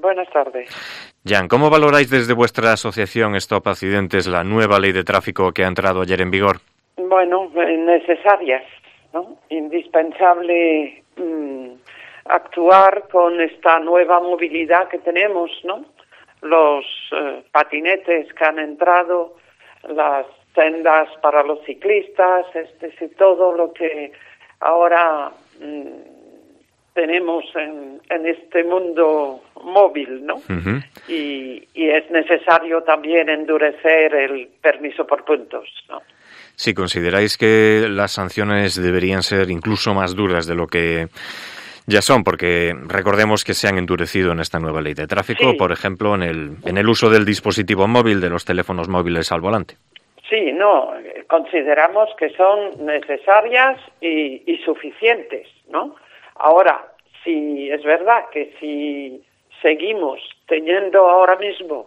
Buenas tardes. Jan, ¿cómo valoráis desde vuestra asociación Stop Accidentes la nueva ley de tráfico que ha entrado ayer en vigor? Bueno, necesarias, ¿no? Indispensable actuar con esta nueva movilidad que tenemos, ¿no? Los patinetes que han entrado, las sendas para los ciclistas, todo lo que ahora tenemos en este mundo móvil, ¿no? Uh-huh. Y es necesario también endurecer el permiso por puntos, ¿no? Sí, ¿consideráis que las sanciones deberían ser incluso más duras de lo que ya son? Porque recordemos que se han endurecido en esta nueva ley de tráfico, sí. Por ejemplo, en el uso del dispositivo móvil, de los teléfonos móviles al volante. Sí, no, consideramos que son necesarias y suficientes, ¿no? Ahora, si es verdad que si seguimos teniendo ahora mismo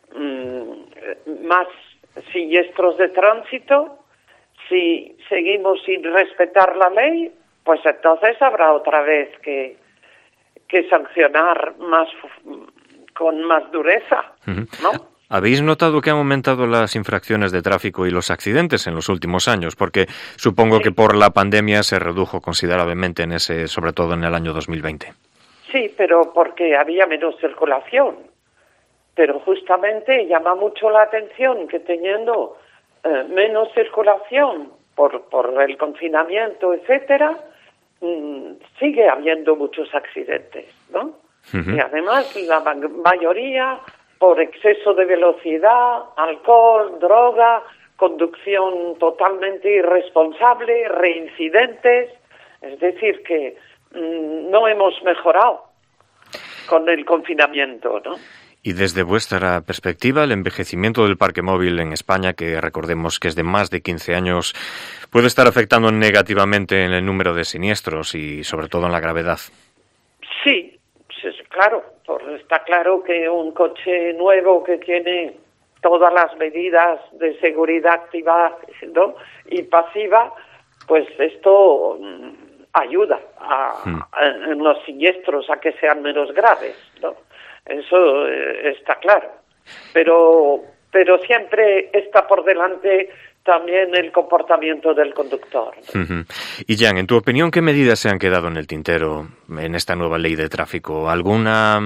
más siniestros de tránsito, si seguimos sin respetar la ley, pues entonces habrá otra vez que sancionar con más dureza, ¿no? ¿Habéis notado que han aumentado las infracciones de tráfico y los accidentes en los últimos años? Porque supongo que por la pandemia se redujo considerablemente sobre todo en el año 2020. Sí, pero porque había menos circulación. Pero justamente llama mucho la atención que teniendo menos circulación por el confinamiento, etcétera, sigue habiendo muchos accidentes, ¿no? Uh-huh. Y además la mayoría por exceso de velocidad, alcohol, droga, conducción totalmente irresponsable, reincidentes. Es decir, que no hemos mejorado con el confinamiento, ¿no? Y desde vuestra perspectiva, el envejecimiento del parque móvil en España, que recordemos que es de más de 15 años, puede estar afectando negativamente en el número de siniestros y sobre todo en la gravedad. Sí, claro. Está claro que un coche nuevo que tiene todas las medidas de seguridad activa, ¿no?, y pasiva, pues esto ayuda en los siniestros a que sean menos graves, ¿no? Eso está claro. Pero siempre está por delante también el comportamiento del conductor, ¿no? Uh-huh. Y Jan, en tu opinión, ¿qué medidas se han quedado en el tintero en esta nueva ley de tráfico? ¿Alguna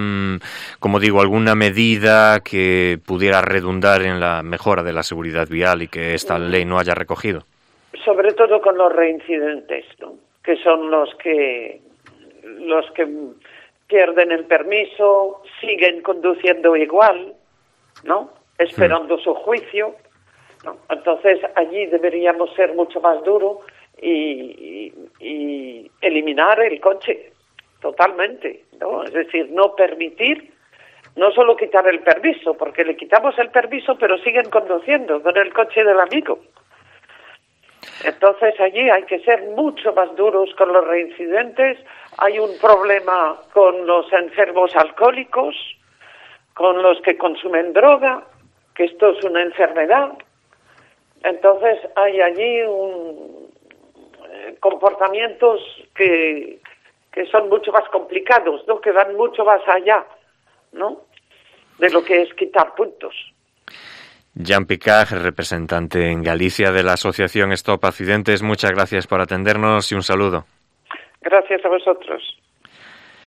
medida que pudiera redundar en la mejora de la seguridad vial y que esta ley no haya recogido? Sobre todo con los reincidentes, ¿no?, que son los que pierden el permiso, siguen conduciendo igual, ¿no?, esperando su juicio, ¿no? Entonces allí deberíamos ser mucho más duros y eliminar el coche totalmente, ¿no? Es decir, no permitir, no solo quitar el permiso, porque le quitamos el permiso pero siguen conduciendo con el coche del amigo. Entonces allí hay que ser mucho más duros con los reincidentes. Hay un problema con los enfermos alcohólicos, con los que consumen droga, que esto es una enfermedad. Entonces hay allí comportamientos que son mucho más complicados, ¿no?, que van mucho más allá, ¿no?, de lo que es quitar puntos. Jan Picach, representante en Galicia de la asociación Stop Accidentes, muchas gracias por atendernos y un saludo. Gracias a vosotros.